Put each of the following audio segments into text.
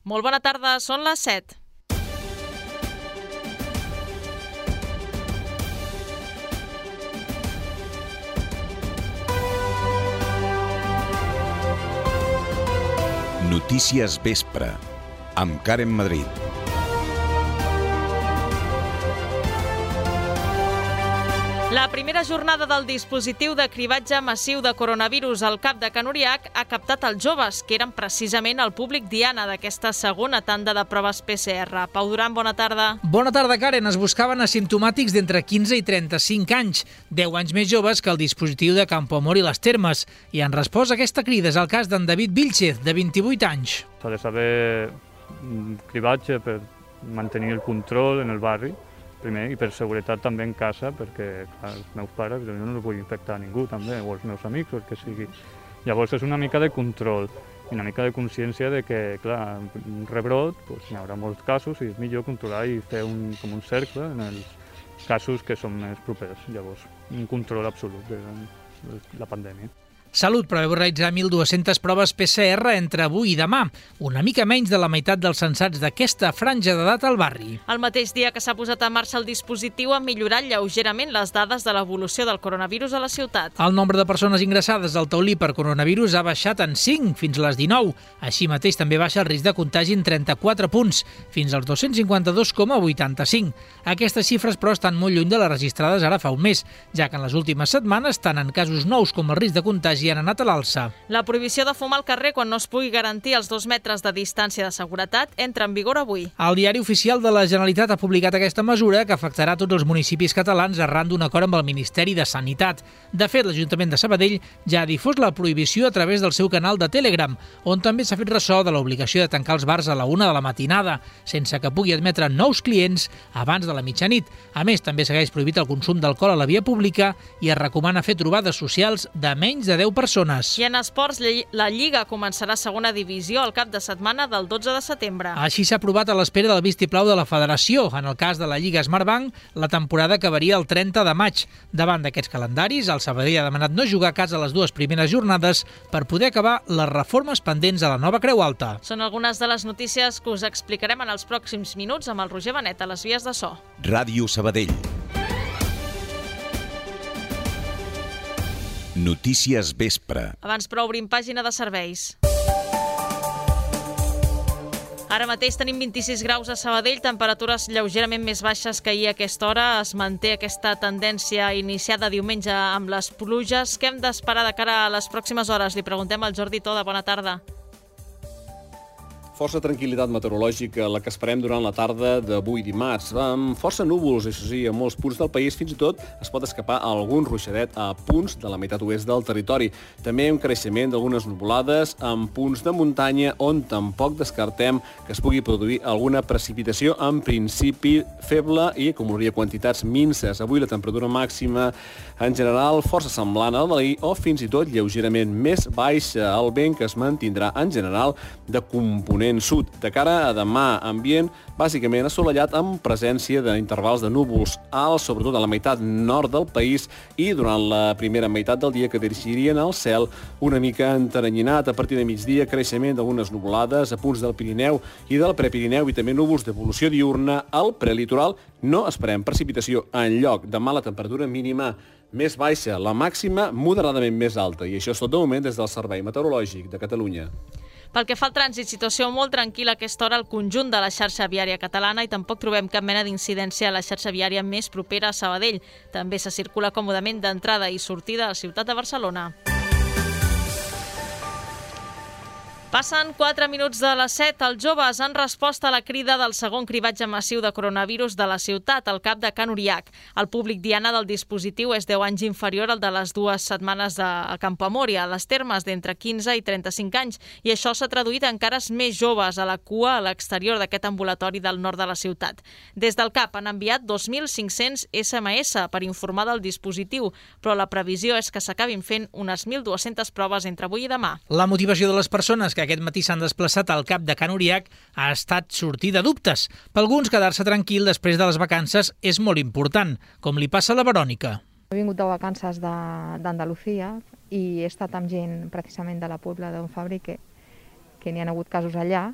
Molt bona tarda, són les 7. Notícies Vespre, amb Karen Madrid. La primera jornada del dispositiu de cribatge massiu de coronavirus al CAP de Can Uriach ha captat els joves, que eren precisament el públic diana d'aquesta segona tanda de proves PCR. Pau Duran, bona tarda. Bona tarda, Karen. Es buscaven asimptomàtics d'entre 15 i 35 anys, 10 anys més joves que el dispositiu de Campoamor i les Termes. I en resposta a aquesta crida és el cas d'en David Vilchez, de 28 anys. S'ha de saber cribatge per mantenir el control en el barri, primer, i per seguretat també en casa, perquè clar, els meus pares jo no vull infectar a ningú també, o els meus amics, o el que sigui. Llavors és una mica de control i una mica de consciència de que, clar, un rebrot, doncs, hi haurà molts casos i és millor controlar i fer com un cercle en els casos que són més propers. Llavors, un control absolut de la pandèmia. Salut preveu realitzar 1.200 proves PCR entre avui i demà, una mica menys de la meitat dels censats d'aquesta franja d'edat al barri. El mateix dia que s'ha posat en marxa el dispositiu ha millorat lleugerament les dades de l'evolució del coronavirus a la ciutat. El nombre de persones ingressades al taulí per coronavirus ha baixat en 5 fins a les 19. Així mateix també baixa el risc de contagi en 34 punts, fins als 252,85. Aquestes xifres, però, estan molt lluny de les registrades ara fa un mes, ja que en les últimes setmanes, tant en casos nous com el risc de contagi han anat a l'alça. La prohibició de fumar al carrer quan no es pugui garantir els 2 metres de distància de seguretat entra en vigor avui. El Diari Oficial de la Generalitat ha publicat aquesta mesura que afectarà tots els municipis catalans arran d'un acord amb el Ministeri de Sanitat. De fet, l'Ajuntament de Sabadell ja ha difós la prohibició a través del seu canal de Telegram, on també s'ha fet ressò de l'obligació de tancar els bars a la 1 de la matinada, sense que pugui admetre nous clients abans de la mitjanit. A més, també segueix prohibit el consum d'alcohol a la via pública i es recomana fer trobades socials de menys de 10 persones. I en esports, la Lliga començarà segona divisió al cap de setmana del 12 de setembre. Així s'ha aprovat a l'espera del vistiplau de la Federació. En el cas de la Lliga Smartbank, la temporada acabaria el 30 de maig. Davant d'aquests calendaris, el Sabadell ha demanat no jugar a casa a les 2 primeres jornades per poder acabar les reformes pendents a la nova Creu Alta. Són algunes de les notícies que us explicarem en els pròxims minuts amb el Roger Benet a les vies de so. Ràdio Sabadell. Notícies Vespre. Abans, però, obrim pàgina de serveis. Ara mateix tenim 26 graus a Sabadell, temperatures lleugerament més baixes que ahir a aquesta hora. Es manté aquesta tendència iniciada diumenge amb les pluges. Què hem d'esperar de cara a les pròximes hores? Li preguntem al Jordi Toda. Bona tarda. Força tranquil·litat meteorològica, la que esperem durant la tarda d'avui dimarts. Amb força núvols, això sí, a molts punts del país, fins i tot es pot escapar algun ruixadet a punts de la meitat oest del territori. També un creixement d'algunes nuvolades en punts de muntanya on tampoc descartem que es pugui produir alguna precipitació, en principi feble i acumularia quantitats minses. Avui la temperatura màxima en general força semblant al d'ahir o fins i tot lleugerament més baixa. El vent que es mantindrà en general de component sud. De cara a demà, ambient bàsicament assolellat amb presència d'intervals de núvols alts, sobretot a la meitat nord del país, i durant la primera meitat del dia que dirigirien al cel una mica enteranyinat. A partir de migdia, creixement d'algunes nuvolades a punts del Pirineu i del Prepirineu i també núvols d'evolució diurna al prelitoral. No esperem precipitació enlloc. Demà la temperatura mínima més baixa, la màxima moderadament més alta, i això és tot de moment des del Servei Meteorològic de Catalunya. Pel que fa al trànsit, situació molt tranquil·la a aquesta hora al conjunt de la xarxa viària catalana i tampoc trobem cap mena d'incidència a la xarxa viària més propera a Sabadell. També se circula còmodament d'entrada i sortida a la ciutat de Barcelona. Passen 4 minuts de les 7. Els joves han respost a la crida del segon cribatge massiu de coronavirus de la ciutat, al CAP de Can Uriach. El públic diana del dispositiu és 10 anys inferior al de les 2 setmanes a Campoamor i a les Termes d'entre 15 i 35 anys, i això s'ha traduït en cares més joves a la cua a l'exterior d'aquest ambulatori del nord de la ciutat. Des del CAP han enviat 2.500 SMS per informar del dispositiu, però la previsió és que s'acabin fent unes 1.200 proves entre avui i demà. La motivació de les persones que aquest matí s'han desplaçat al CAP de Can Uriach ha estat sortir de dubtes. Per alguns, quedar-se tranquil després de les vacances és molt important, com li passa a la Verònica. He vingut de vacances d'Andalusia i he estat amb gent precisament de la Pobla d'on Fabri, que n'hi ha hagut casos allà,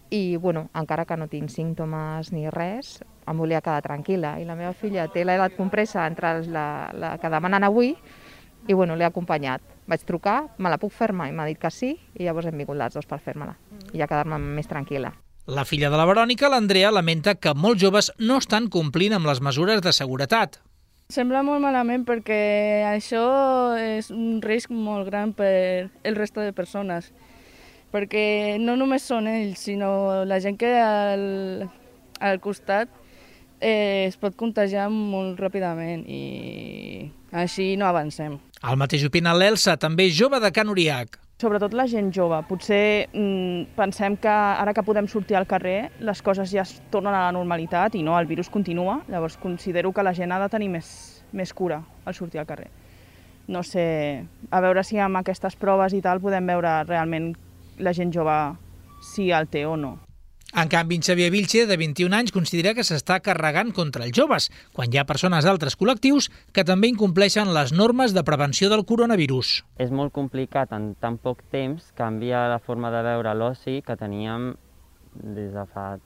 i bueno, encara que no tinc símptomes ni res, em volia quedar tranquil·la. I la meva filla té l'edat compresa entre la que demanen avui i bueno, l'he acompanyat. Vaig trucar, me la puc fer-me? I m'ha dit que sí, i llavors hem vingut les dos per fer-me-la i ja quedar-me més tranquil·la. La filla de la Verònica, l'Andrea, lamenta que molts joves no estan complint amb les mesures de seguretat. Sembla molt malament perquè això és un risc molt gran per el resto de persones. Perquè no només són ells, sinó la gent que al costat es pot contagiar molt ràpidament i així no avancem. El mateix opina l'Elsa, també jove de Can Uriach. Sobretot la gent jove. Potser pensem que ara que podem sortir al carrer les coses ja es tornen a la normalitat i no, el virus continua. Llavors considero que la gent ha de tenir més cura al sortir al carrer. No sé, a veure si amb aquestes proves i tal podem veure realment la gent jove si el té o no. En canvi, en Xavier Vilche, de 21 anys, considera que s'està carregant contra els joves, quan hi ha persones d'altres col·lectius que també incompleixen les normes de prevenció del coronavirus. És molt complicat en tan poc temps canviar la forma de veure l'oci que teníem des de fa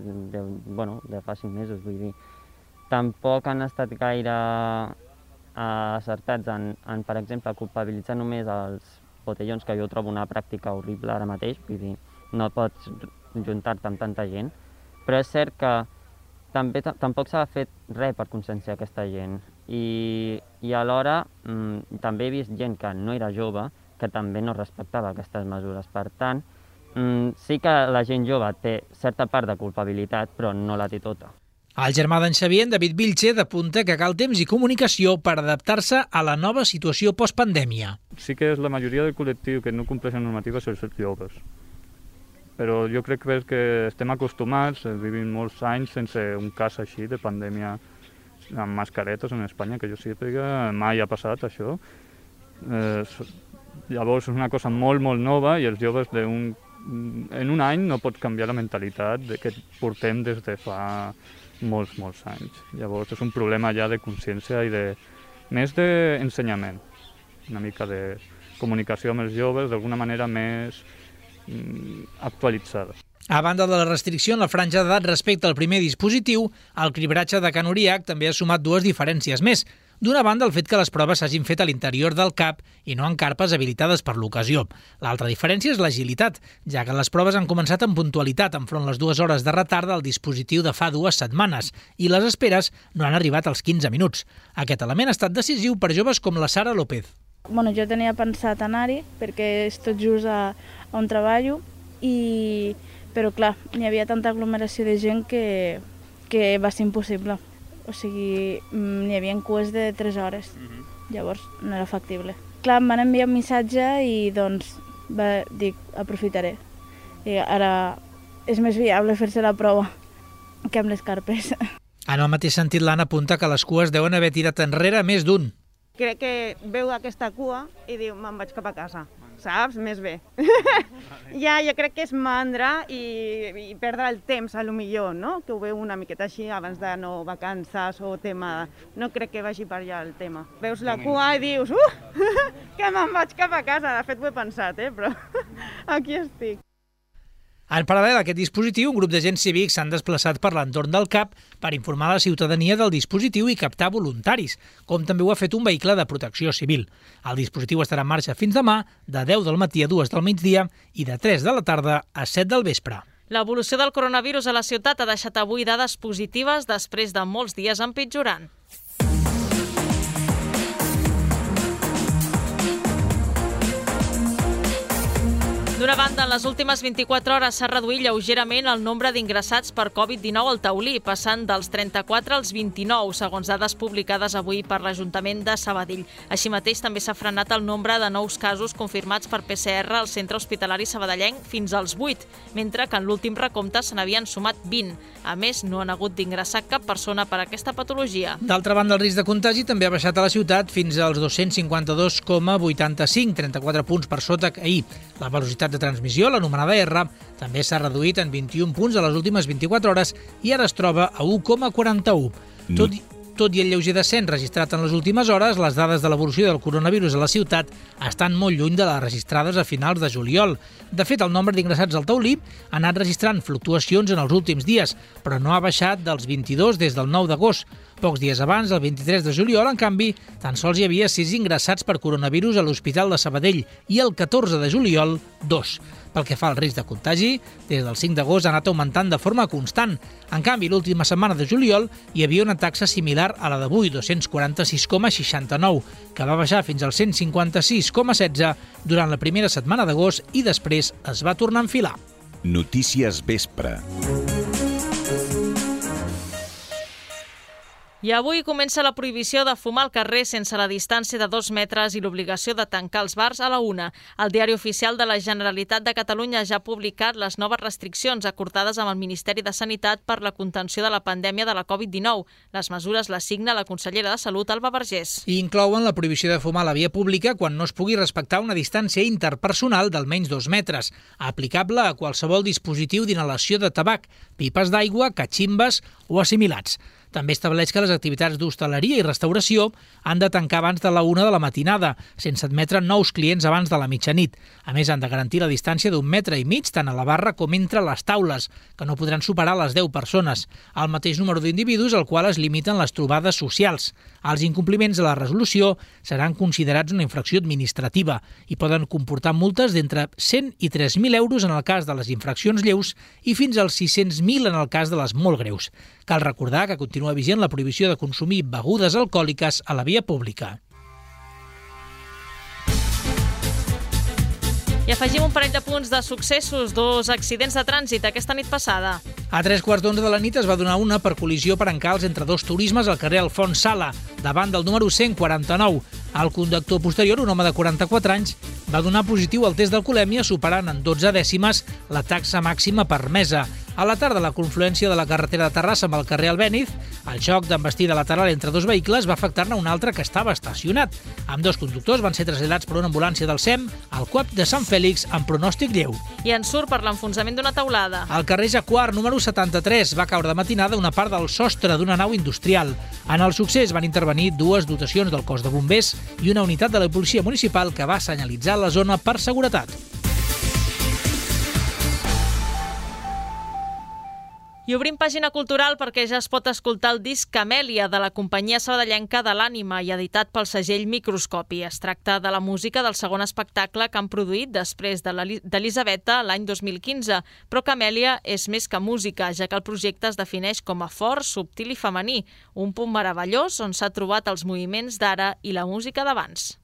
5 mesos, vull dir. Tampoc han estat gaire acertats en, per exemple, culpabilitzar només els botellons, que jo trobo una pràctica horrible ara mateix, vull dir, no pots juntar-te amb tanta gent, però és cert que tampoc s'ha fet res per conscienciar aquesta gent i alhora també he vist gent que no era jove que també no respectava aquestes mesures. Per tant, sí que la gent jove té certa part de culpabilitat, però no la té tota. El germà d'en Xavier, David Vilche, apunta que cal temps i comunicació per adaptar-se a la nova situació postpandèmia. Sí que és la majoria del col·lectiu que no compleixen normatives són els joves. Però jo crec que estem acostumats, vivim molts anys sense un cas així de pandèmia amb mascaretes en Espanya, que jo sàpiga, mai ha passat això. Llavors és una cosa molt nova i els joves en un any no pot canviar la mentalitat que portem des de fa molts anys. Llavors és un problema ja de consciència i més d'ensenyament, una mica de comunicació amb els joves d'alguna manera més actualitzada. A banda de la restricció en la franja d'edat respecte al primer dispositiu, el cribratge de Can Uriach també ha sumat dues diferències més. D'una banda, el fet que les proves s'hagin fet a l'interior del CAP i no en carpes habilitades per l'ocasió. L'altra diferència és l'agilitat, ja que les proves han començat amb puntualitat enfront les 2 hores de retard del dispositiu de fa 2 setmanes i les esperes no han arribat als 15 minuts. Aquest element ha estat decisiu per joves com la Sara López. Jo tenia pensat anar-hi perquè és tot just on treballo, però clar, n'hi havia tanta aglomeració de gent que va ser impossible. O sigui, n'hi havia cues de 3 hores, llavors no era factible. Clar, em van enviar un missatge i doncs dic, aprofitaré. I ara és més viable fer-se la prova que amb les carpes. En el mateix sentit, l'Anna apunta que les cues deuen haver tirat enrere més d'un. Crec que veu aquesta cua i diu, me'n vaig cap a casa, saps? Més bé. Ja, jo crec que és mandra i perdre el temps, a lo millor, no? Que ho veu una miqueta així abans de vacances o tema... No crec que vagi per allà el tema. Veus la cua i dius, que me'n vaig cap a casa. De fet, ho he pensat, però aquí estic. En paral·lel a aquest dispositiu, un grup d'agents cívics s'han desplaçat per l'entorn del CAP per informar la ciutadania del dispositiu i captar voluntaris, com també ho ha fet un vehicle de protecció civil. El dispositiu estarà en marxa fins demà, de 10 del matí a 2 del migdia i de 3 de la tarda a 7 del vespre. L'evolució del coronavirus a la ciutat ha deixat avui dades positives després de molts dies empitjorant. D'una banda, en les últimes 24 hores s'ha reduït lleugerament el nombre d'ingressats per Covid-19 al Taulí, passant dels 34 als 29, segons dades publicades avui per l'Ajuntament de Sabadell. Així mateix, també s'ha frenat el nombre de nous casos confirmats per PCR al centre hospitalari sabadellenc fins als 8, mentre que en l'últim recompte se n'havien sumat 20. A més, no han hagut d'ingressar cap persona per aquesta patologia. D'altra banda, el risc de contagi també ha baixat a la ciutat fins als 252,85, 34 punts per sota que ahir. La velocitat de transmissió, l'anomenada R, també s'ha reduït en 21 punts a les últimes 24 hores i ara es troba a 1,41. Tot i el lleuger descens registrat en les últimes hores, les dades de l'evolució del coronavirus a la ciutat estan molt lluny de les registrades a finals de juliol. De fet, el nombre d'ingressats al taulí ha anat registrant fluctuacions en els últims dies, però no ha baixat dels 22 des del 9 d'agost. Pocs dies abans, el 23 de juliol, en canvi, tan sols hi havia 6 ingressats per coronavirus a l'Hospital de Sabadell i el 14 de juliol, 2. Pel que fa al risc de contagi, des del 5 d'agost ha anat augmentant de forma constant. En canvi, l'última setmana de juliol hi havia una taxa similar a la d'avui, 246,69, que va baixar fins al 156,16 durant la primera setmana d'agost i després es va tornar a enfilar. Notícies Vespre. I avui comença la prohibició de fumar al carrer sense la distància de 2 metres i l'obligació de tancar els bars a la 1. El Diari Oficial de la Generalitat de Catalunya ja ha publicat les noves restriccions acordades amb el Ministeri de Sanitat per la contenció de la pandèmia de la Covid-19. Les mesures les signa la consellera de Salut, Alba Vergés. I inclouen la prohibició de fumar a la via pública quan no es pugui respectar una distància interpersonal d'almenys 2 metres, aplicable a qualsevol dispositiu d'inhalació de tabac, pipes d'aigua, catximbes o assimilats. També estableix que les activitats d'hostaleria i restauració han de tancar abans de la 1 de la matinada, sense admetre nous clients abans de la mitjanit. A més, han de garantir la distància d'1,5 metres tant a la barra com entre les taules, que no podran superar les 10 persones, el mateix número d'individus al qual es limiten les trobades socials. Els incompliments de la resolució seran considerats una infracció administrativa i poden comportar multes d'entre 100 i 3.000 euros en el cas de les infraccions lleus i fins als 600.000 en el cas de les molt greus. Cal recordar que continua vigent la prohibició de consumir begudes alcohòliques a la via pública. I afegim un parell de punts de successos, 2 accidents de trànsit aquesta nit passada. A 3:15 de la nit es va donar una per col·lisió per encalç entre 2 turismes al carrer Alfons Sala, davant del número 149. El conductor posterior, un home de 44 anys, va donar positiu al test d'alcoholèmia, superant en 12 dècimes la taxa màxima permesa. A la tarda, la confluència de la carretera de Terrassa amb el carrer Albéniz, el xoc d'embestida lateral entre 2 vehicles va afectar-ne un altre que estava estacionat. Ambdós conductors van ser traslladats per una ambulància del SEM al CUAP de Sant Fèlix amb pronòstic lleu. I en surt per l'enfonsament d'una teulada. Al carrer Jaquart, número 73, va caure de matinada una part del sostre d'una nau industrial. En el succés van intervenir 2 dotacions del cos de bombers i una unitat de la policia municipal que va senyalitzar la zona per seguretat. I obrim pàgina cultural perquè ja es pot escoltar el disc Camèlia de la companyia sabadellenca de l'Ànima i editat pel segell Microscopi. Es tracta de la música del segon espectacle que han produït després d'Elisabetta l'any 2015, però Camèlia és més que música, ja que el projecte es defineix com a fort, subtil i femení, un punt meravellós on s'ha trobat els moviments d'ara i la música d'abans.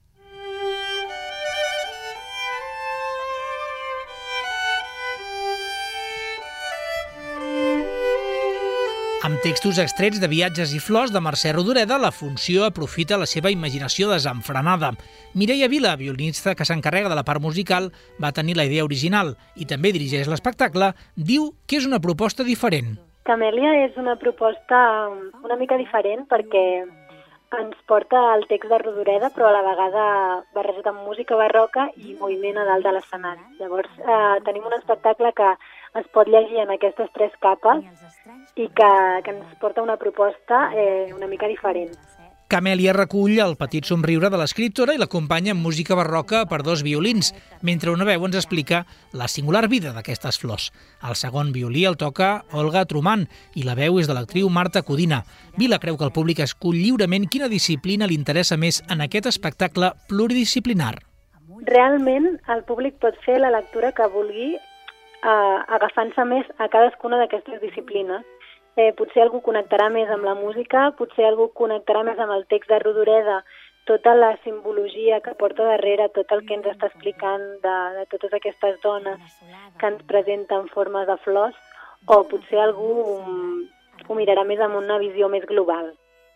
Amb textos extrets de Viatges i flors de Mercè Rodoreda, la funció aprofita la seva imaginació desenfrenada. Mireia Vila, violinista que s'encarrega de la part musical, va tenir la idea original i també dirigeix l'espectacle, diu que és una proposta diferent. Camèlia és una proposta una mica diferent perquè ens porta el text de Rodoreda, però a la vegada barrejat amb música barroca i moviment a dalt de l'escenari. Llavors tenim un espectacle que es pot llegir en aquestes 3 capes i que ens porta una proposta una mica diferent. Camèlia recull el petit somriure de l'escriptora i l'acompanya amb música barroca per 2 violins, mentre una veu ens explica la singular vida d'aquestes flors. El segon violí el toca Olga Truman i la veu és de l'actriu Marta Codina. Vila creu que el públic escull lliurement quina disciplina li interessa més en aquest espectacle pluridisciplinar. Realment, el públic pot fer la lectura que vulgui agafant-se més a cadascuna d'aquestes disciplines. Potser algú connectarà més amb la música, potser algú connectarà més amb el text de Rodoreda, tota la simbologia que porta darrere, tot el que ens està explicant de totes aquestes dones que ens presenten formes de flors, o potser algú ho mirarà més amb una visió més global.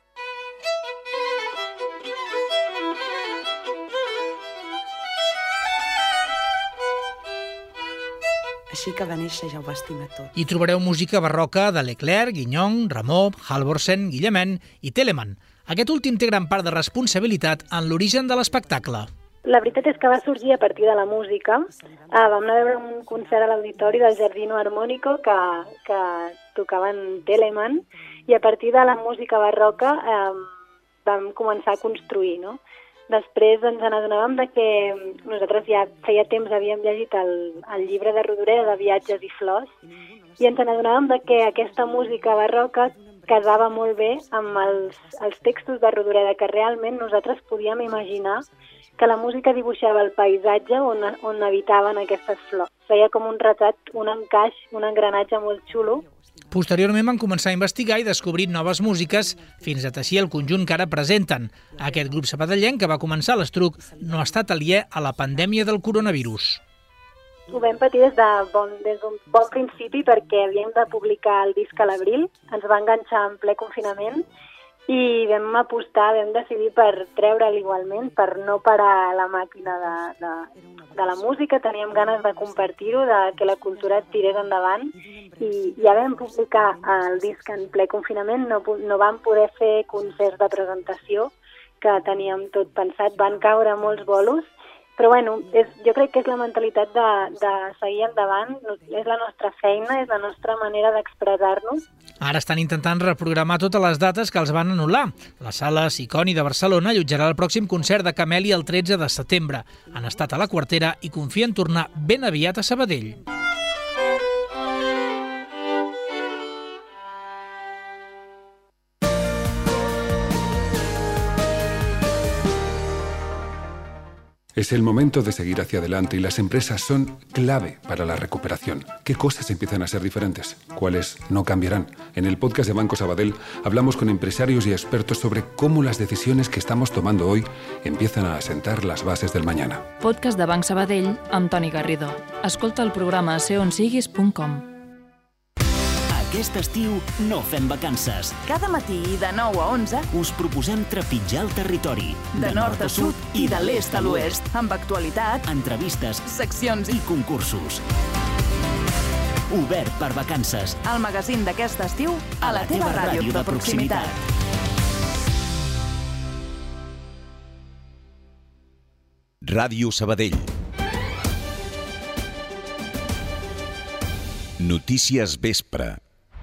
Així que va néixer ja ho va estimar tot. Hi trobareu música barroca de Leclerc, Guignon, Ramó, Halvorsen, Guillemin i Telemann. Aquest últim té gran part de responsabilitat en l'origen de l'espectacle. La veritat és que va sorgir a partir de la música. Vam anar a veure un concert a l'auditori del Giardino Armonico que tocaven Telemann, i a partir de la música barroca vam començar a construir, no? Després ens n'adonàvem que nosaltres ja feia temps havíem llegit el llibre de Rodoreda de Viatges i Flors, i ens n'adonàvem que aquesta música barroca casava molt bé amb els textos de Rodoreda, que realment nosaltres podíem imaginar que la música dibuixava el paisatge on habitaven aquestes flors. Feia com un retrat, un encaix, un engranatge molt xulo. Posteriorment van començar a investigar i descobrir noves músiques fins a teixir el conjunt que ara presenten. Aquest grup sabadellenc que va començar l'Estruc no ha estat aliè a la pandèmia del coronavirus. Ho vam patir des d'un bon principi perquè havíem de publicar el disc a l'abril, ens va enganxar en ple confinament i vam decidir per treure'l igualment, per no parar la màquina de la música. Teníem ganes de compartir-ho, de que la cultura tirés endavant, i ja vam publicar el disc en ple confinament. No vam poder fer concerts de presentació, que teníem tot pensat, van caure molts bolos, però bueno, jo crec que és la mentalitat de seguir endavant, és la nostra feina, és la nostra manera d'expressar-nos. Ara estan intentant reprogramar totes les dates que els van anul·lar. La Sala Siconi de Barcelona allotjarà el pròxim concert de Cameli el 13 de setembre. Han estat a la Quartera i confien tornar ben aviat a Sabadell. Es el momento de seguir hacia adelante y las empresas son clave para la recuperación. ¿Qué cosas empiezan a ser diferentes? ¿Cuáles no cambiarán? En el podcast de Banco Sabadell hablamos con empresarios y expertos sobre cómo las decisiones que estamos tomando hoy empiezan a asentar las bases del mañana. Podcast de Banc Sabadell amb Toni Garrido. Escolta el programa a seonsiguis.com. Aquest estiu no fem vacances. Cada matí de 9 a 11 us proposem trepitjar el territori. De nord a sud i de l'est a l'oest. Amb actualitat, entrevistes, seccions i concursos. Obert per vacances. El magazín d'aquest estiu a la teva ràdio de proximitat. Ràdio Sabadell. Notícies Vespre.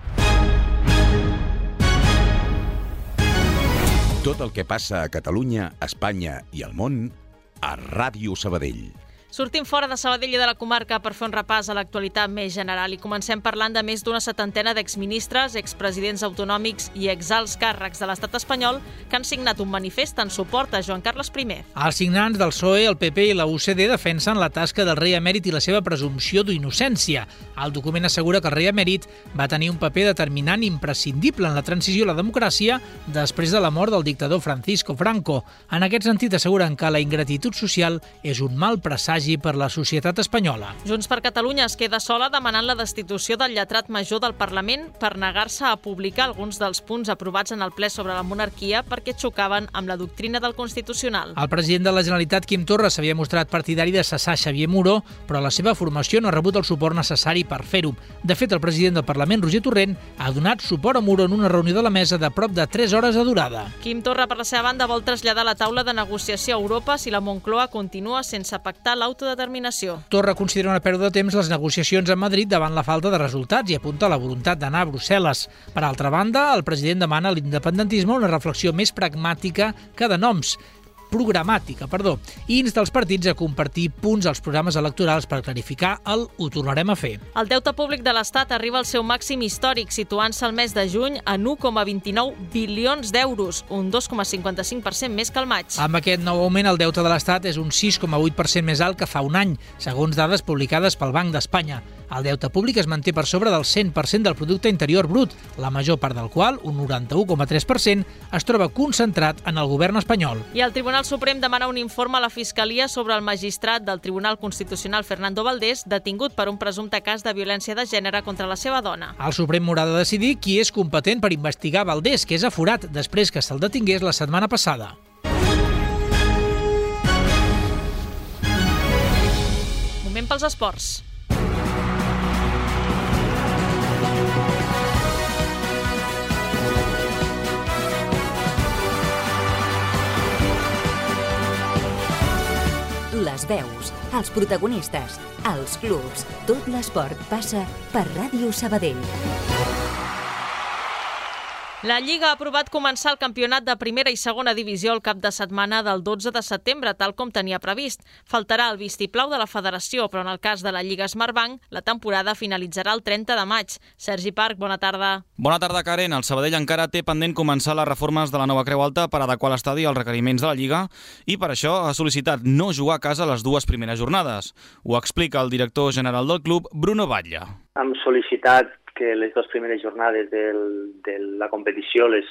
Tot el que passa a Catalunya, Espanya i al món a Ràdio Sabadell. Sortim fora de Sabadell i de la comarca per fer un repàs a l'actualitat més general i comencem parlant de més d'una setantena d'exministres, expresidents autonòmics i exalts càrrecs de l'estat espanyol que han signat un manifest en suport a Joan Carles I. Els signants del PSOE, el PP i la UCD defensen la tasca del rei emèrit i la seva presumpció d'innocència. El document assegura que el rei emèrit va tenir un paper determinant i imprescindible en la transició a la democràcia després de la mort del dictador Francisco Franco. En aquest sentit asseguren que la ingratitud social és un mal presagi per la societat espanyola. Junts per Catalunya es queda sola demanant la destitució del lletrat major del Parlament per negar-se a publicar alguns dels punts aprovats en el ple sobre la monarquia perquè xocaven amb la doctrina del Constitucional. El president de la Generalitat, Quim Torra, s'havia mostrat partidari de cessar Xavier Muro, però la seva formació no ha rebut el suport necessari per fer-ho. De fet, el president del Parlament, Roger Torrent, ha donat suport a Muro en una reunió de la mesa de prop de 3 hores de durada. Quim Torra, per la seva banda, vol traslladar la taula de negociació a Europa si la Moncloa continua sense pactar l'autodeterminació. Torra considera una pèrdua de temps les negociacions a Madrid davant la falta de resultats i apunta a la voluntat d'anar a Brussel·les. Per altra banda, el president demana a l'independentisme una reflexió més programàtica, i insta els partits a compartir punts als programes electorals per clarificar el "ho tornarem a fer". El deute públic de l'Estat arriba al seu màxim històric, situant-se al mes de juny en 1,29 bilions d'euros, un 2,55% més que el maig. Amb aquest nou augment, el deute de l'Estat és un 6,8% més alt que fa un any, segons dades publicades pel Banc d'Espanya. El deute públic es manté per sobre del 100% del producte interior brut, la major part del qual, un 91,3%, es troba concentrat en el govern espanyol. I el Tribunal Suprem demana un informe a la Fiscalia sobre el magistrat del Tribunal Constitucional Fernando Valdés, detingut per un presumpte cas de violència de gènere contra la seva dona. El Suprem haurà de decidir qui és competent per investigar Valdés, que és aforat després que se'l detingués la setmana passada. Moment pels esports. les veus, els protagonistes, els clubs. Tot l'esport passa per Ràdio Sabadell. La Lliga ha aprovat començar el campionat de primera i segona divisió el cap de setmana del 12 de setembre, tal com tenia previst. Faltarà el vistiplau de la federació, però en el cas de la Lliga Smartbank, la temporada finalitzarà el 30 de maig. Sergi Parc, bona tarda. Bona tarda, Karen. El Sabadell encara té pendent començar les reformes de la nova Creu Alta per adequar l'estadi als requeriments de la Lliga i per això ha sol·licitat no jugar a casa les dues primeres jornades. Ho explica el director general del club, Bruno Batlle. Hem sol·licitat que les dues primeres jornades de la competició no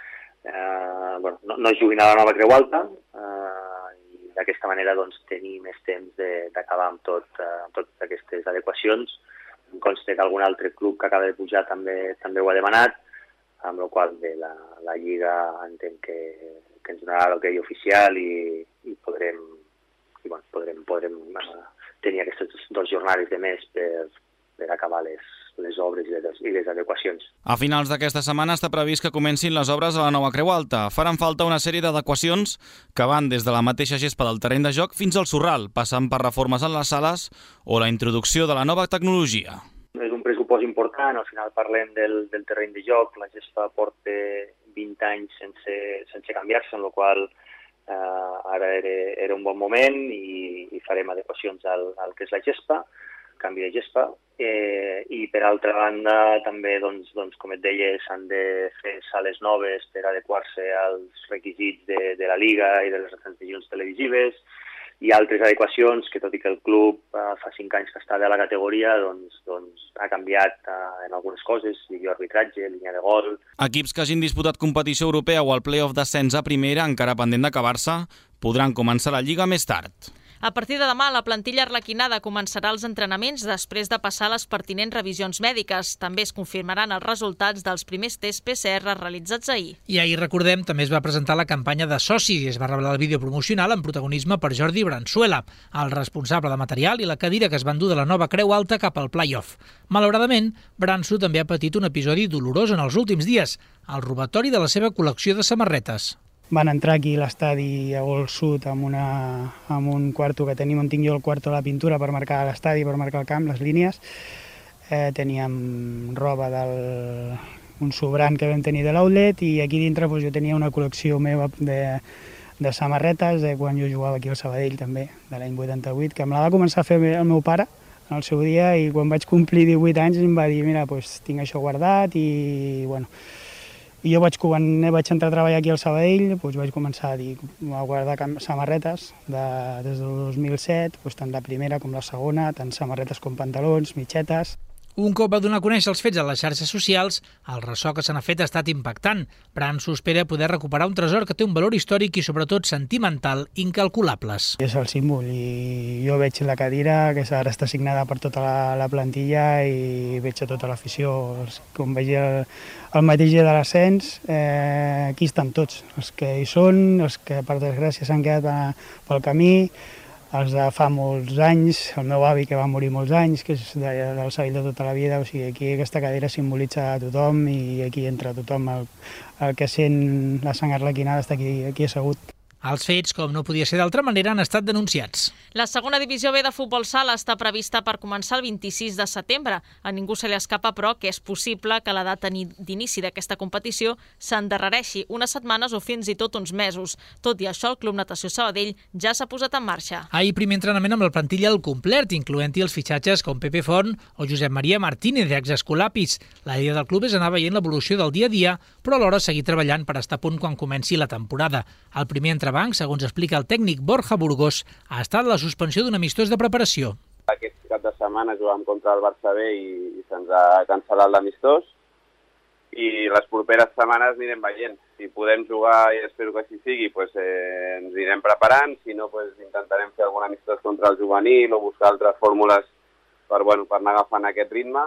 juguin a la nova Creu Alta i d'aquesta manera tenir més temps d'acabar amb totes aquestes adequacions. Em consta que algun altre club que acaba de pujar també ho ha demanat, amb la qual cosa la Lliga entenc que ens donarà l'okey oficial i podrem tenir aquestes dues jornades de més per acabar les obres i les adequacions. A finals d'aquesta setmana està previst que comencin les obres a la nova Creu Alta. Faran falta una sèrie d'adequacions que van des de la mateixa gespa del terreny de joc fins al sorral, passant per reformes en les sales o la introducció de la nova tecnologia. És un pressupost important, al final parlem del terreny de joc, la gespa porta 20 anys sense canviar-se, en la qual ara era un bon moment i farem adequacions al que és la gespa, canvi de gespa, i per altra banda també, com et deia, s'han de fer sales noves per adequar-se als requisits de la Liga i de les retransmissions televisives i altres adequacions que, tot i que el club fa 5 anys que està de la categoria, ha canviat en algunes coses, videoarbitratge, línia de gol. Equips que hagin disputat competició europea o el play-off d'ascens a primera, encara pendent d'acabar-se, podran començar la Lliga més tard. A partir de demà, la plantilla arlequinada començarà els entrenaments després de passar les pertinents revisions mèdiques. També es confirmaran els resultats dels primers tests PCR realitzats ahir. I ahir, recordem, també es va presentar la campanya de socis i es va revelar el vídeo promocional en protagonisme per Jordi Bransuela, el responsable de material i la cadira que es van dur de la nova Creu Alta cap al play-off. Malauradament, Bransu també ha patit un episodi dolorós en els últims dies, el robatori de la seva col·lecció de samarretes. Van entrar aquí a l'estadi a Gol Sud amb un quarto que tenim on tinc jo el quarto de la pintura per marcar l'estadi, per marcar el camp, les línies. Teníem roba d'un sobrant que vam tenir de l'outlet i aquí dintre jo tenia una col·lecció meva de samarretes de quan jo jugava aquí al Sabadell també, de l'any 88, que me la va començar a fer el meu pare en el seu dia i quan vaig complir 18 anys em va dir mira, tinc això guardat i bueno... I jo quan vaig entrar a treballar aquí al Sabadell vaig començar a guardar samarretes des del 2007, tant de primera com la segona, tant samarretes com pantalons, mitgetes. Un cop va donar a conèixer els fets a les xarxes socials, el ressò que se n'ha fet ha estat impactant. Bransu espera poder recuperar un tresor que té un valor històric i sobretot sentimental incalculables. És el símbol i jo veig la cadira que ara està signada per tota la plantilla i veig a tota l'afició. Com veig el mateix dia de l'ascens, aquí estan tots, els que hi són, els que per desgràcia s'han quedat pel camí, els de fa molts anys, el meu avi que va morir molts anys, que és del Sabadell de tota la vida, o sigui, aquí aquesta cadira simbolitza a tothom i aquí entra tothom, el que sent la sang arlequinada està aquí assegut. Els fets, com no podia ser d'altra manera, han estat denunciats. La segona divisió B de futbol sala està prevista per començar el 26 de setembre. A ningú se li escapa, però, que és possible que la data d'inici d'aquesta competició s'endarrereixi unes setmanes o fins i tot uns mesos. Tot i això, el Club Natació Sabadell ja s'ha posat en marxa. Ahir primer entrenament amb la plantilla al complet, incloent-hi els fitxatges com Pepe Font o Josep Maria Martínez, ex-Escolapis. La idea del club és anar veient l'evolució del dia a dia, però alhora seguir treballant per estar a punt quan comenci la temporada. El primer entrebanc, segons explica el tècnic Borja Burgos, ha estat la suspensió d'un amistós de preparació. Aquest cap de setmana jugàvem contra el Barça B i se'ns ha cancel·lat l'amistós i les properes setmanes anirem veient. Si podem jugar, i espero que així sigui, ens anirem preparant, si no intentarem fer algun amistós contra el juvenil o buscar altres fórmules per anar agafant aquest ritme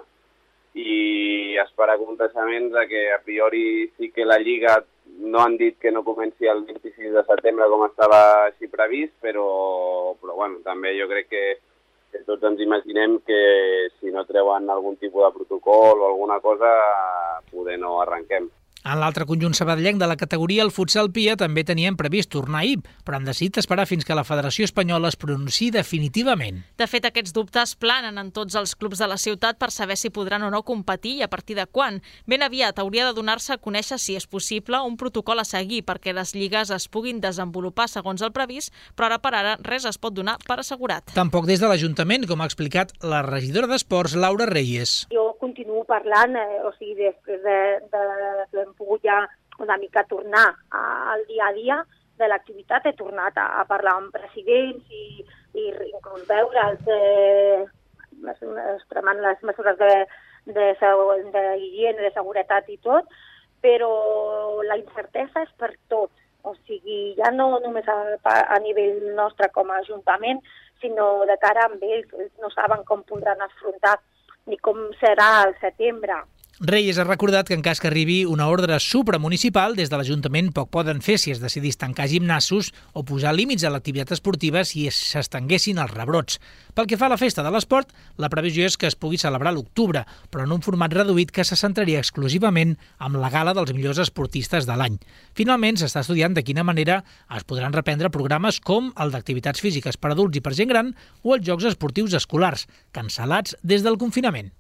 i esperar aconteixements que a priori sí que la Lliga no han dit que no comenci el 26 de setembre com estava així previst, però també jo crec que tots ens imaginem que si no treuen algun tipus de protocol o alguna cosa, poder no arrenquem. En l'altre conjunt sabadellenc de la categoria, el futsal Pia, també tenien previst tornar ahir, però han decidit esperar fins que la Federació Espanyola es pronunciï definitivament. De fet, aquests dubtes planen en tots els clubs de la ciutat per saber si podran o no competir i a partir de quan. Ben aviat hauria de donar-se a conèixer, si és possible, un protocol a seguir perquè les lligues es puguin desenvolupar segons el previst, però ara per ara res es pot donar per assegurat. Tampoc des de l'Ajuntament, com ha explicat la regidora d'Esports, Laura Reyes. Jo continuo parlant, després de que hem pogut ja una mica tornar al dia a dia de l'activitat, he tornat a parlar amb presidents i inclús veure'ls extremant les mesures d'higiene, de seguretat i tot, però la incertesa és per tots. O sigui, ja no només a nivell nostre com a Ajuntament, sinó de cara amb ells. Ells no saben com podran afrontar ni com serà el setembre. Reyes ha recordat que en cas que arribi una ordre supramunicipal, des de l'Ajuntament poc poden fer si es decidís tancar gimnasos o posar límits a l'activitat esportiva si s'estenguessin els rebrots. Pel que fa a la festa de l'esport, la previsió és que es pugui celebrar a l'octubre, però en un format reduït que se centraria exclusivament amb la gala dels millors esportistes de l'any. Finalment, s'està estudiant de quina manera es podran reprendre programes com el d'activitats físiques per adults i per gent gran o els Jocs Esportius Escolars, cancel·lats des del confinament.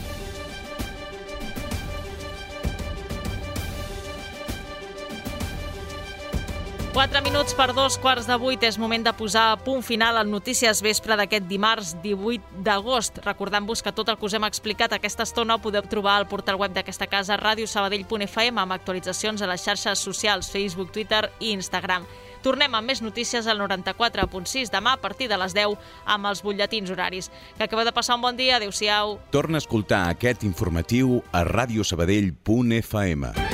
Quatre minuts per 2:15 és moment de posar a punt final al Notícies Vespre d'aquest dimarts 18 d'agost. Recordant-vos que tot el que us hem explicat aquesta estona ho podeu trobar al portal web d'aquesta casa, radiosabadell.fm, amb actualitzacions a les xarxes socials, Facebook, Twitter i Instagram. Tornem amb més notícies al 94.6 demà a partir de les 10 amb els butlletins horaris. Que acabeu de passar un bon dia. Adéu-siau. Torna a escoltar aquest informatiu a radiosabadell.fm.